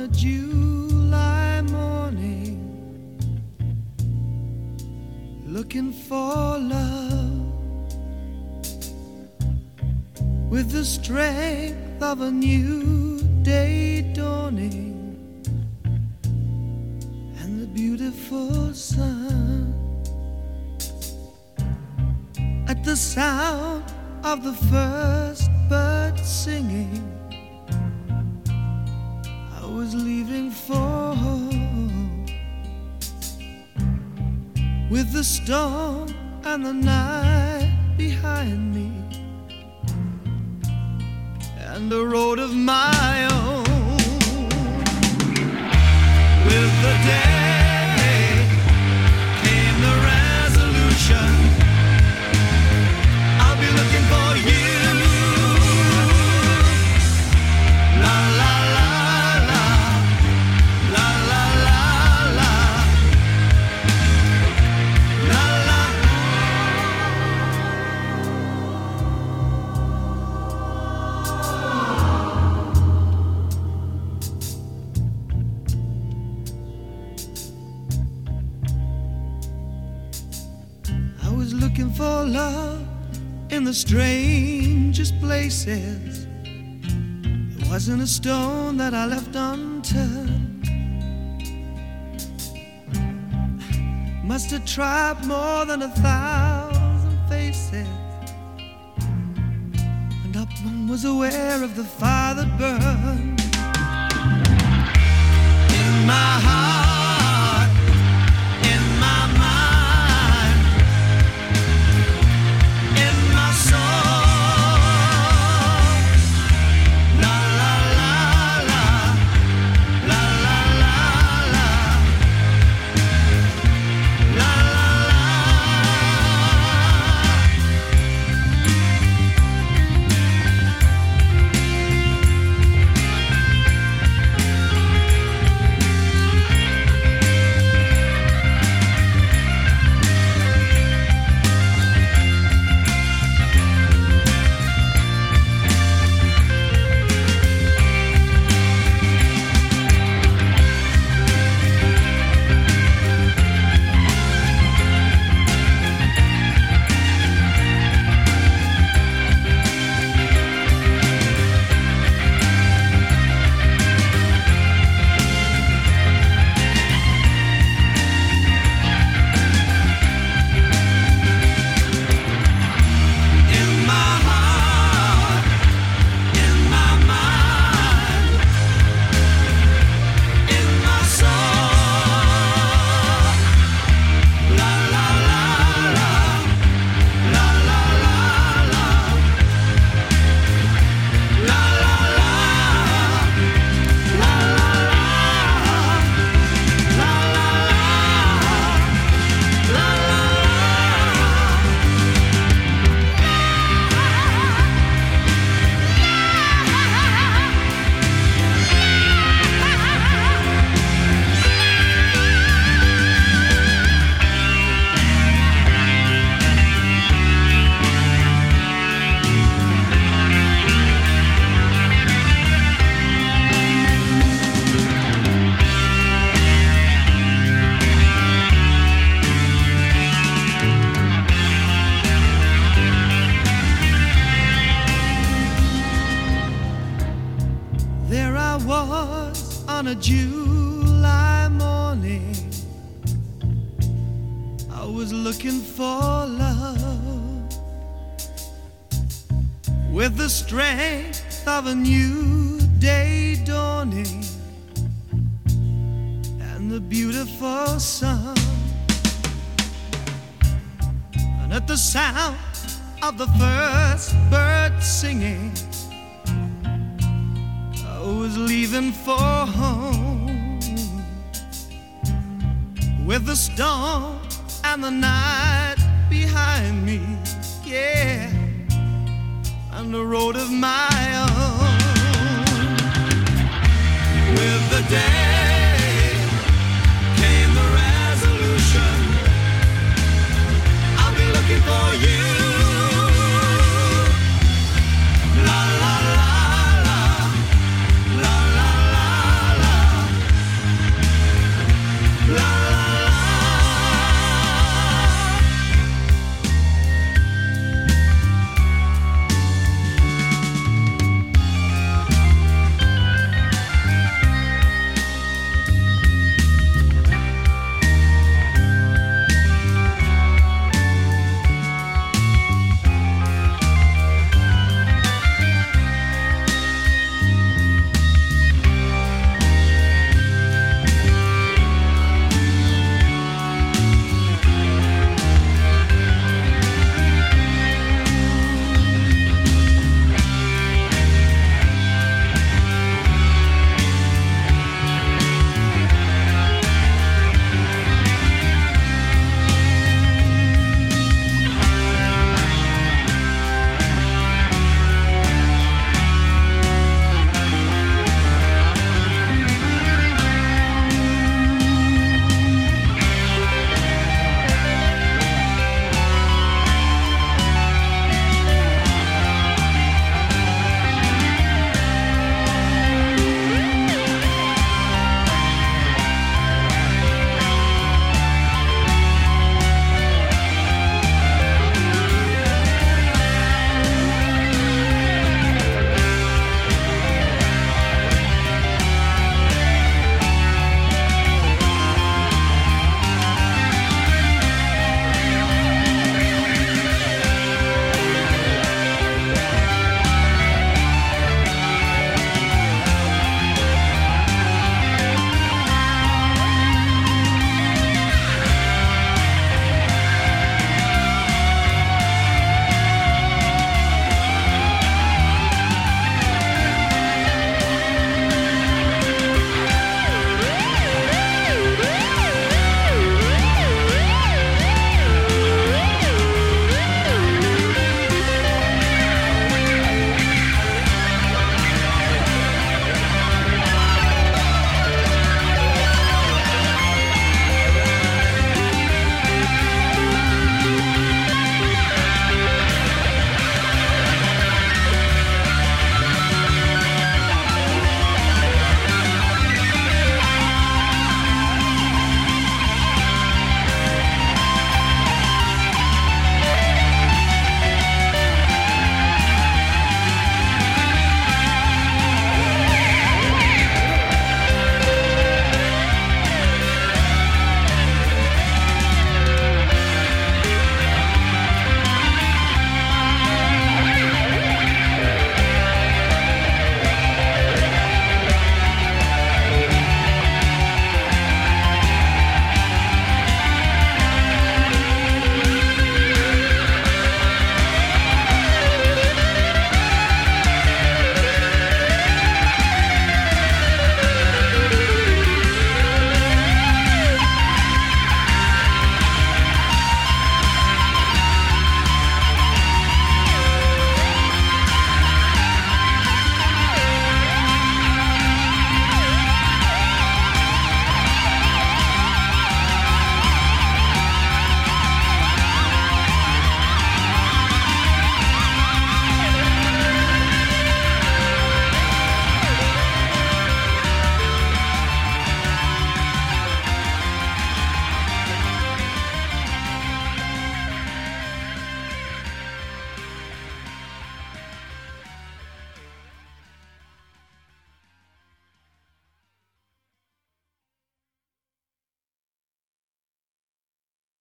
a July morning, looking for love with the strength of a new day dawning and the beautiful sun. At the sound of the first bird singing, I was leaving for home, with the storm and the night behind me, and a road of my own. With the day came the resolution, I'll be looking for you. La la la la, la la la la, la la. I was looking for love in the strangest places. There wasn't a stone that I left unturned. Must have tried more than 1,000 faces, and not one was aware of the fire that burned in my heart, in my mind, in my soul. La la la la, la la la la, la la la. In my heart, in my mind, in my soul. La la la la, la la la la, la la la, la la la, la la la, la la. There I was on a July morning, I was looking for love with the strength of a new day dawning and the beautiful sun. And at the sound of the first bird singing, I was leaving for home, with the storm and the night behind me, yeah, and a road of my own. With the day